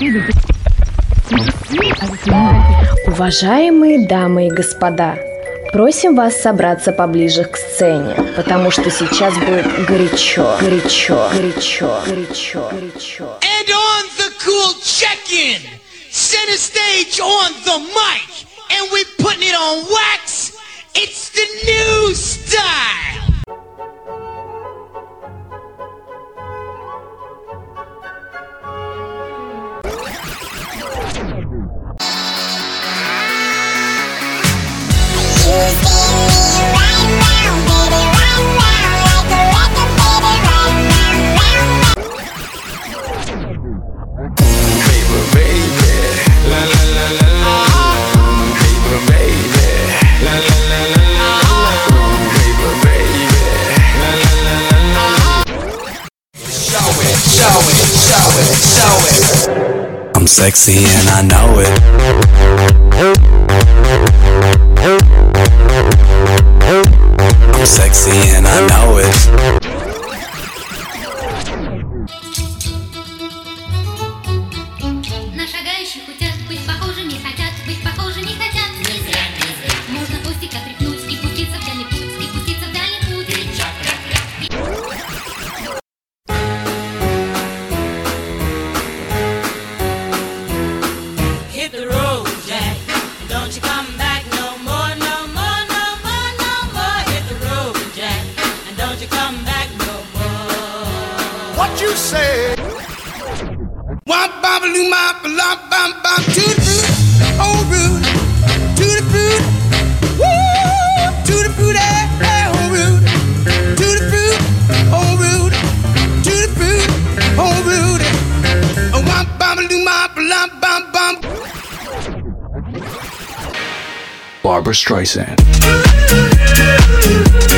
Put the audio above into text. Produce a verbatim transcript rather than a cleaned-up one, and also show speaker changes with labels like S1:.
S1: Уважаемые дамы и господа, просим вас собраться поближе к сцене, потому что сейчас будет горячо, горячо, горячо, горячо, горячо.
S2: And on the cool check-in, center stage on the mic, and we putting it on wax. It's the new style.
S3: I'm sexy and I know it. I'm sexy and I know it.
S4: На шагающих хотят быть похожими, хотят быть похожими, хотят. Не зря, не зря. Можно хвостик отряхнуть и пуститься в дальний путь, и пуститься в дальний путь.
S2: Hit the road, Jack. Don't you come back no more, no more, no more, no more. Hit the road, Jack. And don't you come back no more. What you say? Womp bam loo mop lop bam bam to the fruit, oh rude, to the fruit, woo, to the fruit, eh, eh, oh rude, to the fruit, oh rude, to the fruit, oh rude. Oh womp bam loo mop lop bam bam.
S3: Barbra Streisand.